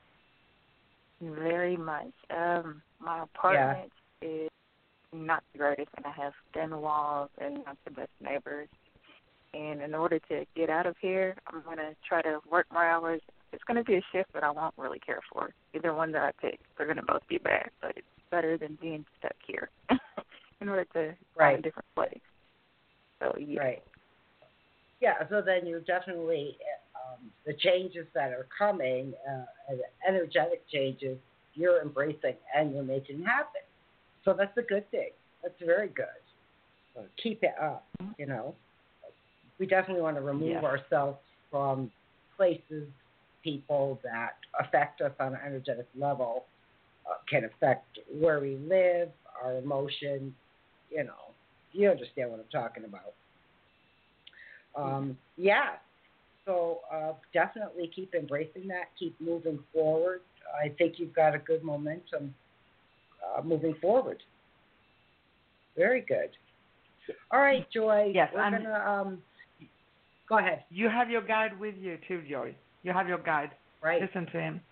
Very much. Um, my apartment yeah. is not the greatest, and I have thin walls and not the best neighbors. And in order to get out of here, I'm going to try to work more hours. It's going to be a shift that I won't really care for. Either one that I pick, they're going to both be bad, but it's better than being stuck here in order to right. find a different place. So, yeah. Right. Yeah, so then you're definitely um, the changes that are coming, uh, and the energetic changes, you're embracing and you're making happen. So that's a good thing. That's very good. So keep it up, you know. We definitely want to remove yes. ourselves from places, people that affect us on an energetic level, uh, can affect where we live, our emotions, you know. You understand what I'm talking about. Um, yeah. So uh, definitely keep embracing that. Keep moving forward. I think you've got a good momentum uh, moving forward. Very good. All right, Joy. Yes, we're and gonna um, go ahead. You have your guide with you too, Joy. You have your guide. Right. Listen to him.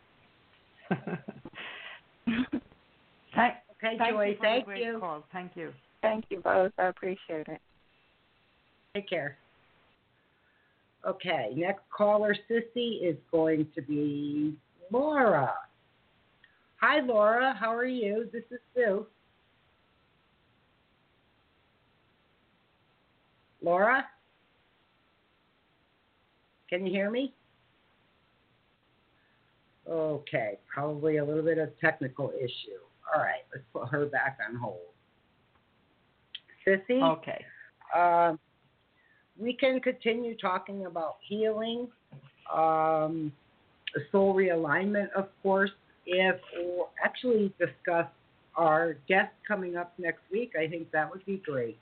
thank, okay, thank Joy. You for thank the great you. Call. Thank you. Thank you both. I appreciate it. Take care. Okay, next caller, Sissy, is going to be Laura. Hi, Laura. How are you? This is Sue. Laura? Can you hear me? Okay, probably a little bit of technical issue. All right, let's put her back on hold. Sissy? Okay. Uh, we can continue talking about healing, um, soul realignment, of course, if or actually discuss our guest coming up next week. I think that would be great.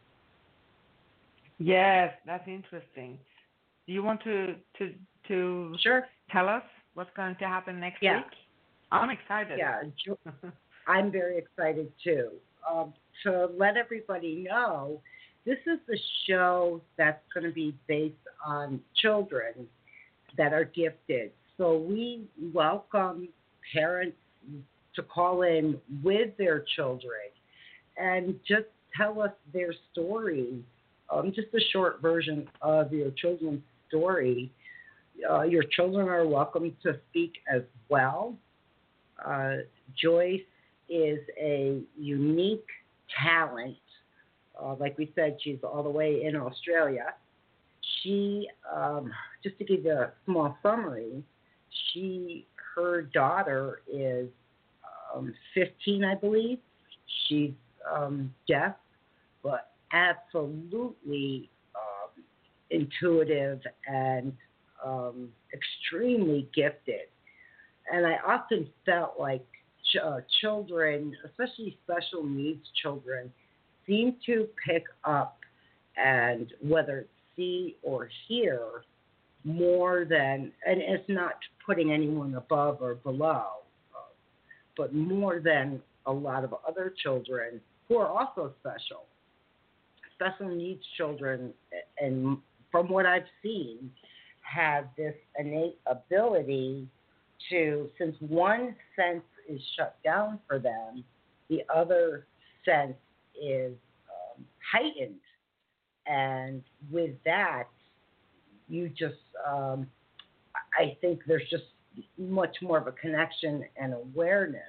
Yes, that's interesting. Do you want to to to sure. tell us what's going to happen next yeah. week? I'm excited. Yeah, I'm very excited too. Um, to let everybody know, this is the show that's going to be based on children that are gifted. So we welcome parents to call in with their children and just tell us their story, um, just a short version of your children's story. Uh, your children are welcome to speak as well. Uh, Joyce is a unique talent. Uh, like we said, she's all the way in Australia. She, um, just to give you a small summary, she, her daughter is um, fifteen, I believe. She's um, deaf, but absolutely um, intuitive and um, extremely gifted. And I often felt like ch- uh, children, especially special needs children, seem to pick up and whether it's see or hear more than, and it's not putting anyone above or below, uh, but more than a lot of other children who are also special. Special needs children, and from what I've seen, have this innate ability to, since one sense is shut down for them, the other sense is um, heightened. And with that, you just, um, I think there's just much more of a connection and awareness.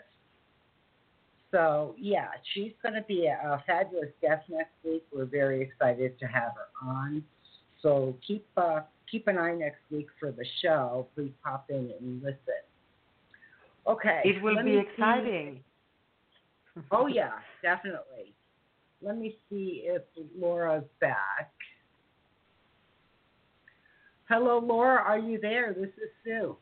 So, yeah, she's going to be a, a fabulous guest next week. We're very excited to have her on. So keep uh, keep an eye next week for the show. Please pop in and listen. Okay. It will let be me exciting. See. Oh, yeah, definitely. Let me see if Laura's back. Hello, Laura. Are you there? This is Sue.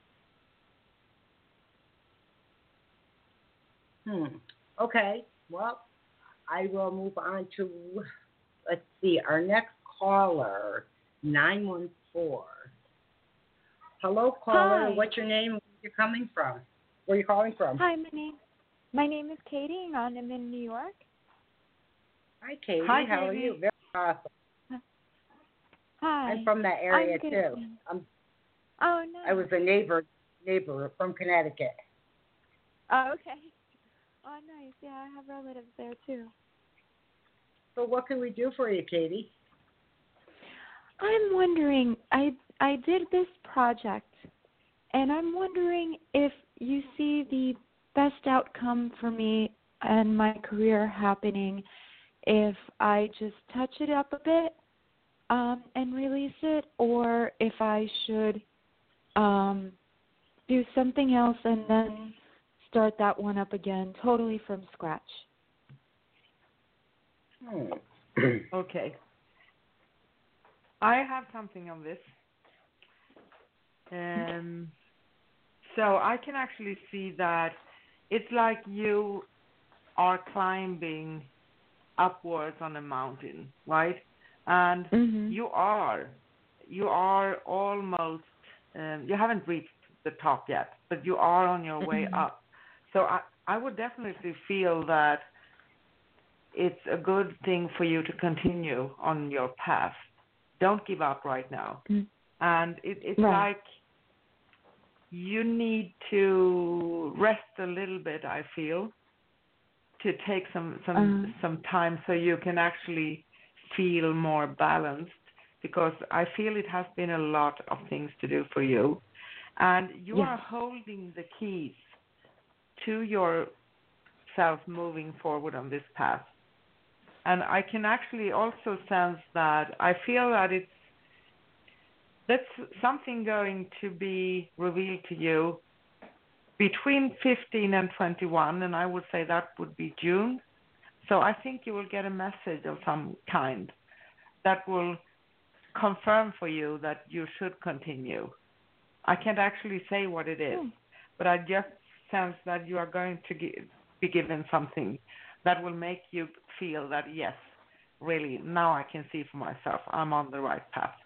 Hmm. Okay. Well, I will move on to, let's see, our next caller, nine one four. Hello, caller. Hi. What's your name? Where are you coming from? Where are you calling from? Hi, my name my name is Katie, and I'm in New York. Hi, Katie. Hi, How Katie. are you? Very awesome. Hi. I'm from that area I'm good. too. I'm, Oh no. I was a neighbor neighbor from Connecticut. Oh, okay. Oh, nice. Yeah, I have relatives there too. So what can we do for you, Katie? I'm wondering. I I did this project, and I'm wondering if you see the best outcome for me and my career happening if I just touch it up a bit um, and release it, or if I should um, do something else and then start that one up again, totally from scratch. Hmm. Okay. I have something on this. Um, so I can actually see that it's like you are climbing upwards on a mountain, right? And Mm-hmm. you are, you are almost, um, you haven't reached the top yet, but you are on your way Mm-hmm. up. So I, I would definitely feel that it's a good thing for you to continue on your path. Don't give up right now. Mm-hmm. And it, it's Right. like you need to rest a little bit, I feel, to take some some Uh, some time so you can actually feel more balanced, because I feel it has been a lot of things to do for you, and you yes. are holding the keys to yourself moving forward on this path. And I can actually also sense that I feel that it's that's something going to be revealed to you between fifteen and twenty-one, and I would say that would be June. So I think you will get a message of some kind that will confirm for you that you should continue. I can't actually say what it is, Hmm. but I just sense that you are going to gi- be given something that will make you feel that, yes, really, now I can see for myself, I'm on the right path.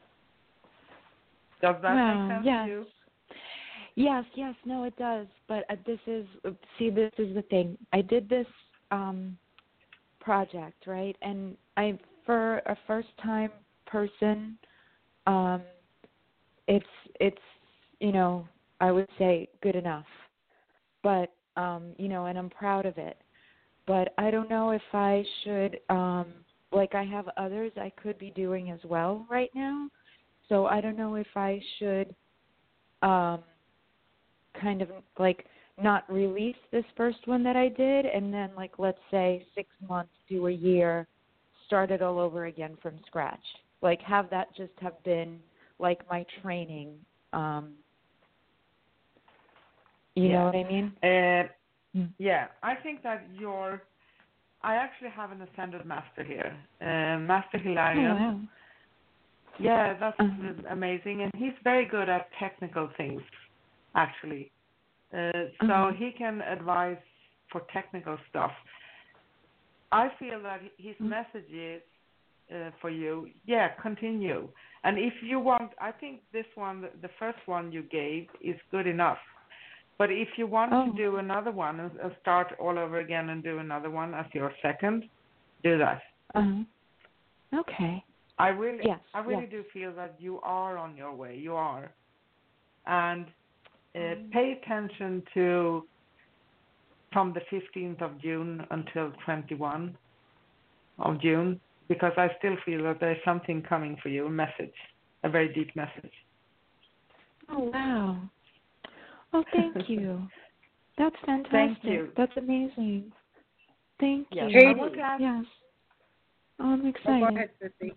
Does that make Wow, sense yes. to you? Yes, yes, no, it does. But uh, this is, see, this is the thing. I did this um, project, right? And I, for a first-time person, um, it's, it's, you know, I would say good enough. But, um, you know, and I'm proud of it. But I don't know if I should, um, like I have others I could be doing as well right now. So I don't know if I should um, kind of like not release this first one that I did and then like let's say six months to a year, start it all over again from scratch. Like have that just have been like my training. Um, you Yeah. know what I mean? Uh, Mm. yeah, I think that your, I actually have an ascended master here, uh, Master Hilarion. Oh, wow. Yeah, that's Uh-huh. amazing, and he's very good at technical things, actually. Uh, so Uh-huh. he can advise for technical stuff. I feel that his Mm. message is uh, for you, yeah, continue. And if you want, I think this one, the first one you gave, is good enough. But if you want Oh. to do another one and and start all over again and do another one as your second, do that. Uh-huh. Okay. I really, Yes. I really Yes. do feel that you are on your way. You are, and uh, Um, pay attention to from the fifteenth of June until twenty-first of June, because I still feel that there's something coming for you, a message, a very deep message. oh, wow. Oh, thank you. That's fantastic. Thank you. That's amazing. Thank Yes, you. I want to ask. Yes. Oh, I'm Oh, excited. go ahead, Sissy.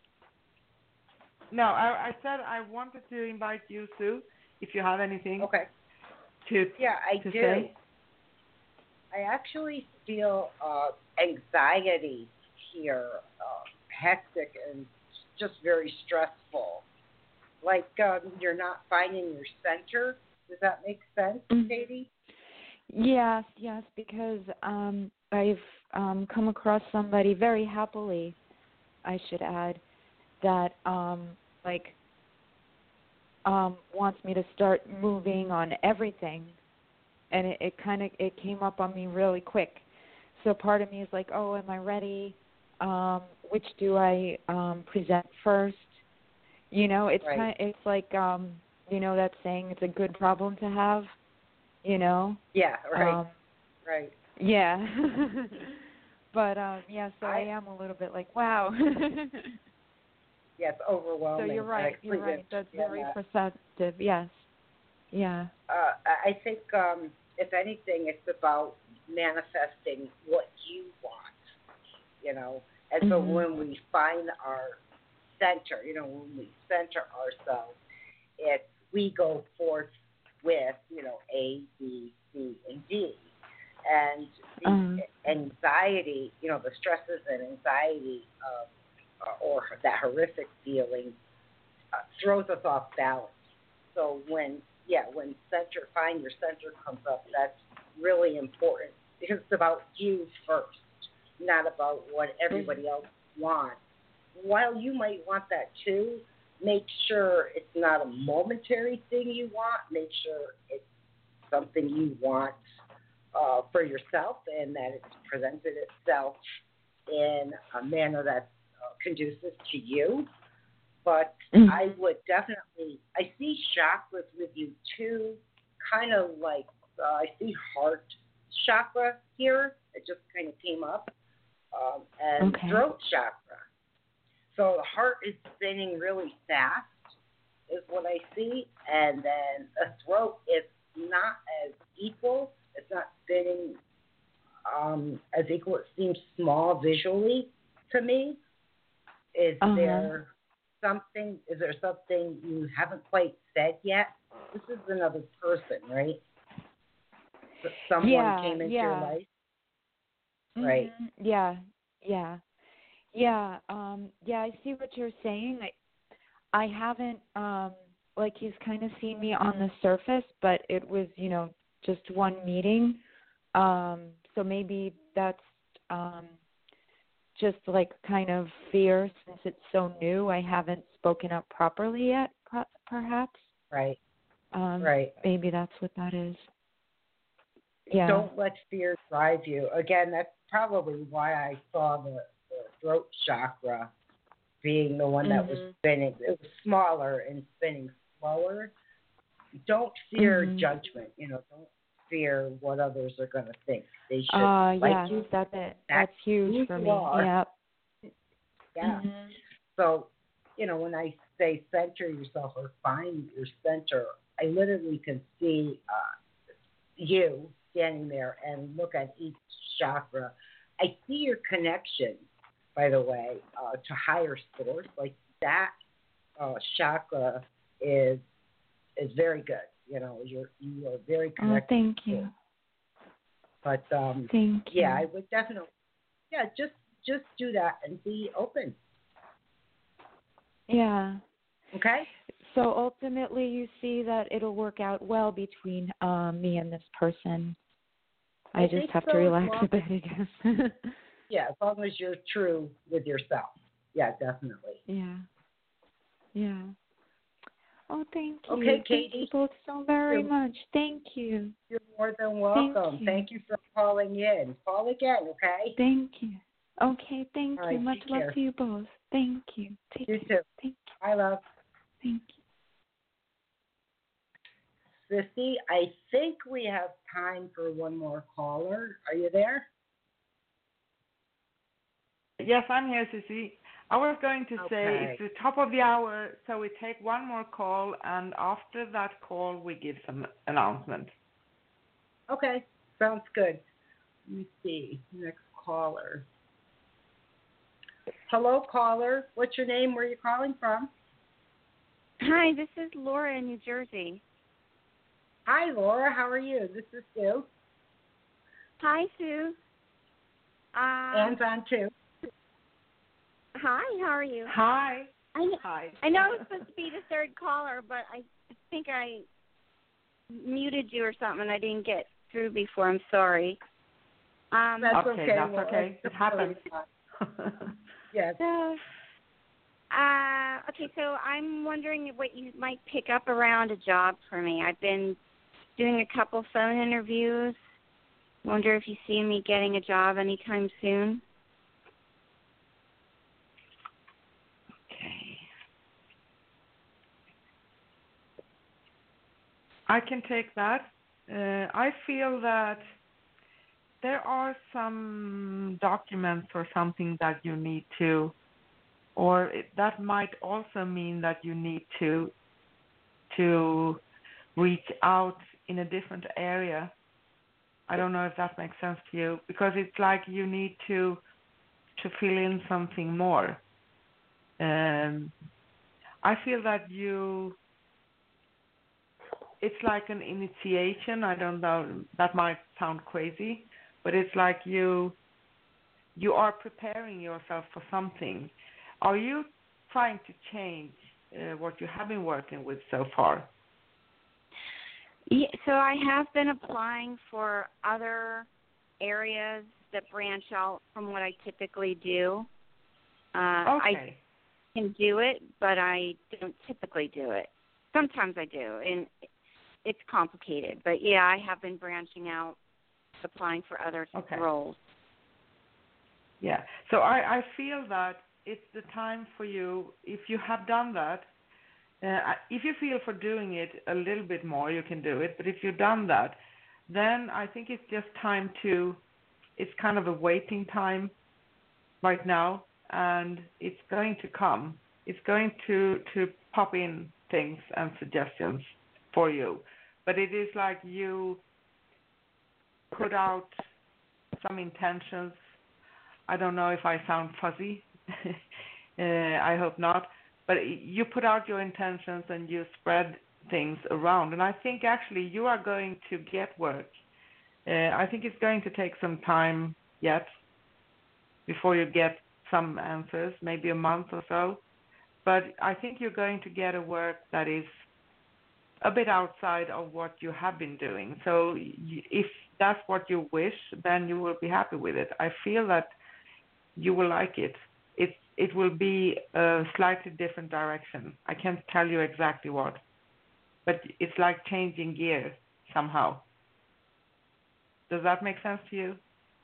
No, I, I said I wanted to invite you, Sue, if you have anything Okay. to Yeah, I to do. say. I actually feel uh, anxiety here, uh, hectic and just very stressful. Like um, you're not finding your center. Does that make sense, Mhm. Katie? Yes, yes, because um, I've um, come across somebody very happily, I should add, that um, like um, wants me to start moving on everything, and it, it kind of it came up on me really quick. So part of me is like, oh, am I ready? Um, which do I um, present first? You know, it's Right. kind it's like um, you know that saying, it's a good problem to have. You know. Yeah, right, Um, right. yeah. But um, yeah, so I, I am a little bit like, wow. Yes, So overwhelming. you're right. I You're completely right. That's understand very that. perceptive. Yes. Yeah. Uh, I I think, um, if anything, it's about manifesting what you want, you know. And so Mhm. when we find our center, you know, when we center ourselves, it's we go forth with, you know, A, B, C, and D. And the Um. anxiety, you know, the stresses and anxiety of, uh, or that horrific feeling uh, throws us off balance. So when, yeah, when center, find your center comes up, that's really important because it's about you first, not about what everybody else wants. While you might want that too, make sure it's not a momentary thing you want. Make sure it's something you want uh, for yourself and that it's presented itself in a manner that's uh, conducive to you. But Mm-hmm. I would definitely, I see chakras with you too, kind of like, uh, I see heart chakra here. It just kind of came up. Um, and Okay. throat chakra. So the heart is spinning really fast, is what I see. And then the throat is not as equal. It's not spinning um, as equal. It seems small visually to me. Is Uh-huh. there something, is there something you haven't quite said yet? This is another person, right? So someone Yeah, came into yeah. your life? Right. Mhm. Yeah, yeah, yeah. Um, yeah, I see what you're saying. I, I haven't, um, like he's kind of seen me on the surface, but it was, you know, just one meeting. Um, so maybe that's um, just like kind of fear since it's so new. I haven't spoken up properly yet, per- perhaps. Right. Um, Right. Maybe that's what that is. Yeah. Don't let fear drive you. Again, that's probably why I saw the, the throat chakra being the one that was Mhm. spinning. It was smaller and spinning slower. Don't fear Mhm. judgment. You know, don't fear what others are going to think. They should Uh, like yes, you. that's it. That's That's huge who for you me. are. Yep. Yeah. Mhm. So, you know, when I say center yourself or find your center, I literally can see uh, you standing there and look at each chakra. I see your connection, by the way, uh, to higher source. Like that uh, chakra is is very good. You know, you're you are very Oh, connected. thank to you. it. But um, Thank you. yeah, I would definitely, yeah, just just do that and be open. Yeah. Okay. So ultimately, you see that it'll work out well between um, me and this person. I, I just think have so, to as relax long a bit, I guess. Yeah, as long as you're true with yourself. Yeah, definitely. Yeah. Yeah. Oh, thank you. Okay, Thank you Katie. both so very You're, much. Thank you. you're more than Thank welcome. you. Thank you for calling in. Call again, okay? Thank you. Okay, thank All you. right, Much take love care. to you both. Thank you. Take You care. too. Thank Bye, love. you. Thank you. Sissy, I think we have time for one more caller. Are you there? Yes, I'm here, Sissy. I was going to say Okay. it's the top of the hour, so we take one more call, and after that call, we give some announcement. Okay, sounds good. Let me see. Next caller. Hello, caller. What's your name? Where are you calling from? Hi, this is Laura in New Jersey. Hi, Laura. How are you? This is Sue. Hi, Sue. Um, Anne's on too. hi, how are you? Hi. I know, Hi. I know I was supposed to be the third caller, but I think I muted you or something and I didn't get through before. I'm sorry. Um, That's okay, okay. that's Laura. okay. It happens. Yes. so, uh, okay, so I'm wondering what you might pick up around a job for me. I've been doing a couple phone interviews. Wonder if you see me getting a job anytime soon. Okay. I can take that. Uh, I feel that there are some documents or something that you need to, or it, that might also mean that you need to to reach out in a different area. I don't know if that makes sense to you, because it's like you need to to fill in something more. Um, I feel that you it's like an initiation. I don't know. That might sound crazy, but it's like you you are preparing yourself for something. Are you trying to change uh, what you have been working with so far? Yeah, so I have been applying for other areas that branch out from what I typically do. Uh, Okay. I can do it, but I don't typically do it. Sometimes I do, and it's complicated. But, yeah, I have been branching out, applying for other Okay. roles. Yeah. So I, I feel that it's the time for you, if you have done that, uh, if you feel for doing it a little bit more, you can do it. But if you've done that, then I think it's just time to, it's kind of a waiting time right now, and it's going to come. It's going to, to pop in things and suggestions for you. But it is like you put out some intentions. I don't know if I sound fuzzy. uh, I hope not. But you put out your intentions and you spread things around. And I think actually you are going to get work. Uh, I think it's going to take some time yet before you get some answers, maybe a month or so. But I think you're going to get a work that is a bit outside of what you have been doing. So if that's what you wish, then you will be happy with it. I feel that you will like it. It it will be a slightly different direction. I can't tell you exactly what, but it's like changing gear somehow. Does that make sense to you?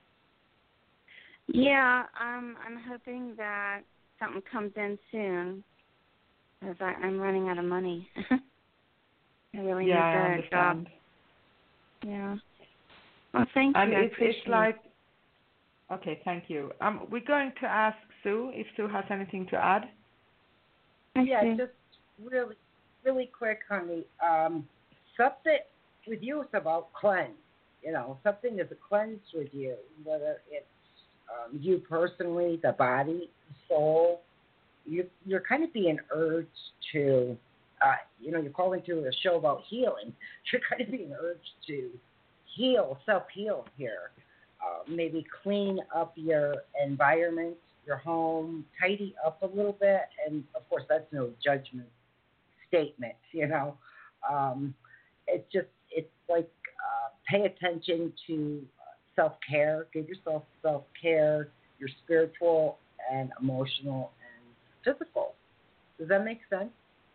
Yeah, um, I'm hoping that something comes in soon, because I'm running out of money. I really yeah, I need the understand. job. Yeah. Well, thank And you. I it's appreciate it's like, okay, thank you. Um, we're going to ask Sue if Sue has anything to add. it. Yeah, I see. just really, really quick, honey. Um, something with you is about cleanse. You know, something is a cleanse with you, whether it's um, you personally, the body, the soul. You, you're kind of being urged to, uh, you know, you're calling to a show about healing. You're kind of being urged to heal, self-heal here. Uh, maybe clean up your environment, your home, tidy up a little bit. And, of course, that's no judgment statement, you know. Um, it's just, it's like uh, pay attention to self-care. Give yourself self-care, your spiritual and emotional and physical. Does that make sense?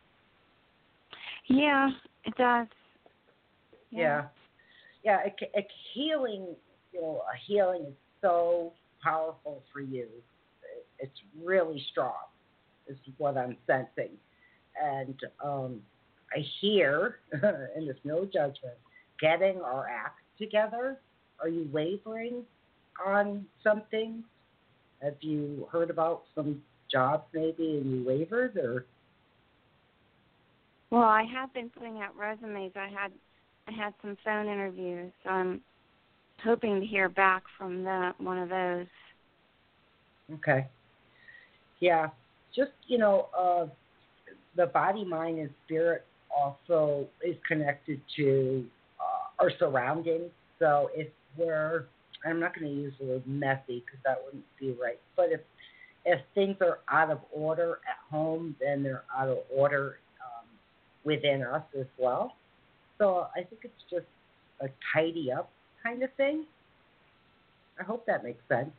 Yeah, it does. Yeah. Yeah, a, a healing, you know, a healing is so powerful for you. It's really strong, is what I'm sensing. And um, I hear, and there's no judgment, getting our act together. Are you wavering on something? Have you heard about some jobs maybe and you wavered, or? Well, I have been putting out resumes. I had I had some phone interviews. So I'm hoping to hear back from that one of those. Okay. Yeah. Just, you know, uh, the body, mind, and spirit also is connected to uh, our surroundings. So if we're, I'm not going to use the word messy because that wouldn't be right, but if if things are out of order at home, then they're out of order um, within us as well. So I think it's just a tidy up kind of thing. I hope that makes sense.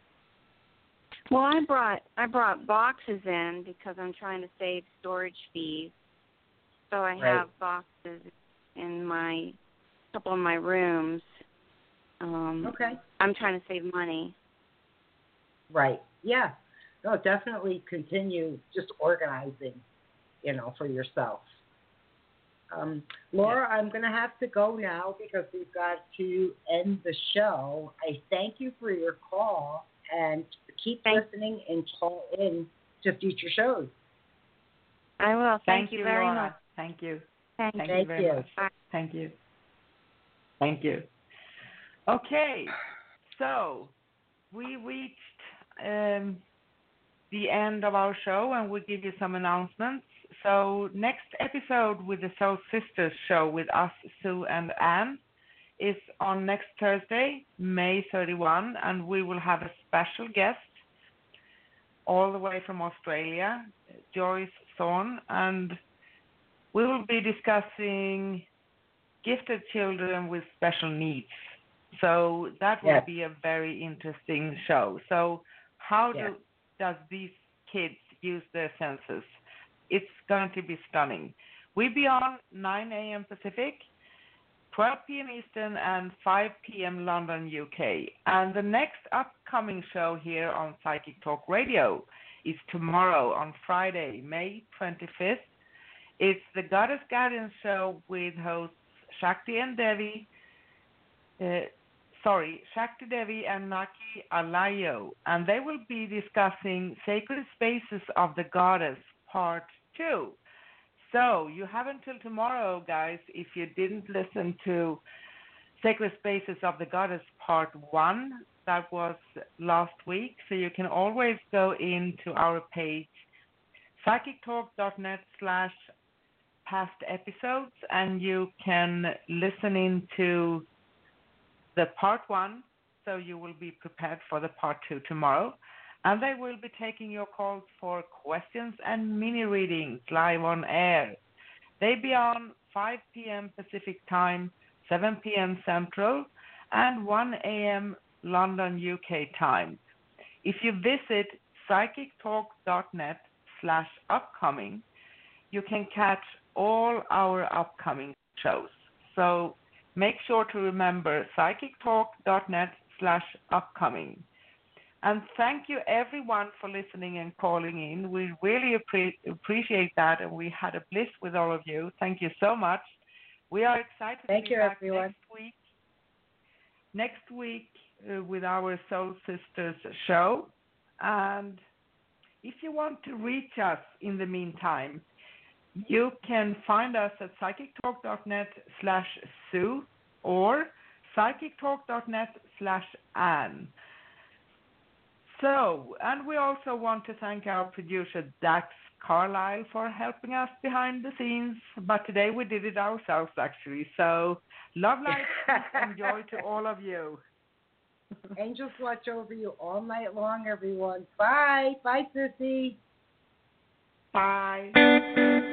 Well, I brought I brought boxes in because I'm trying to save storage fees. So I Right. have boxes in my couple of my rooms. Um, Okay. I'm trying to save money. Right. Yeah. No, definitely continue just organizing, you know, for yourself. Um, Laura, I'm going to have to go now because we've got to end the show. I thank you for your call, and keep Thank- listening and call in to future shows. I will. Thank, Thank you you, very Laura. much. Thank you. Thank, Thank you. you very you. much. Bye. Thank you. Thank you. Okay, so we reached um, the end of our show, and we'll give you some announcements. so next episode with the Soul Sisters show with us, Sue and Anne, is on next Thursday, May thirty-first, and we will have a special guest all the way from Australia, Joyce Thorne, and we will be discussing gifted children with special needs. So that will yes. be a very interesting show. So how yes. do, does these kids use their senses? It's going to be stunning. We'll be on nine a.m. Pacific, twelve p.m. Eastern, and five p.m. London, U K. And the next upcoming show here on Psychic Talk Radio is tomorrow on Friday, May twenty-fifth. It's the Goddess Guardian Show with hosts Shakti and Devi, uh, sorry, Shakti Devi and Naki Alayo, and they will be discussing Sacred Spaces of the Goddess, Part two. So you have until tomorrow, guys, if you didn't listen to Sacred Spaces of the Goddess, Part one. That was last week, so you can always go into our page, psychictalk.net slash past episodes, and you can listen into the part one, so you will be prepared for the part two tomorrow. And they will be taking your calls for questions and mini readings live on air. They be on five p.m. Pacific time, seven p.m. Central, and one a.m. London, U K time. If you visit psychictalk.net slash upcoming, you can catch all our upcoming shows. So make sure to remember psychictalk.net slash upcoming. And thank you, everyone, for listening and calling in. We really appre- appreciate that, and we had a bliss with all of you. Thank you so much. We are excited thank to be you, back everyone. next week. Next week uh, with our Soul Sisters show. And if you want to reach us in the meantime, you can find us at psychictalk.net slash Sue or psychictalk.net slash Anne. So, and we also want to thank our producer, Dax Carlisle, for helping us behind the scenes. But today we did it ourselves, actually. So, love, light, and joy to all of you. Angels watch over you all night long, everyone. Bye. Bye, Sissy. Bye.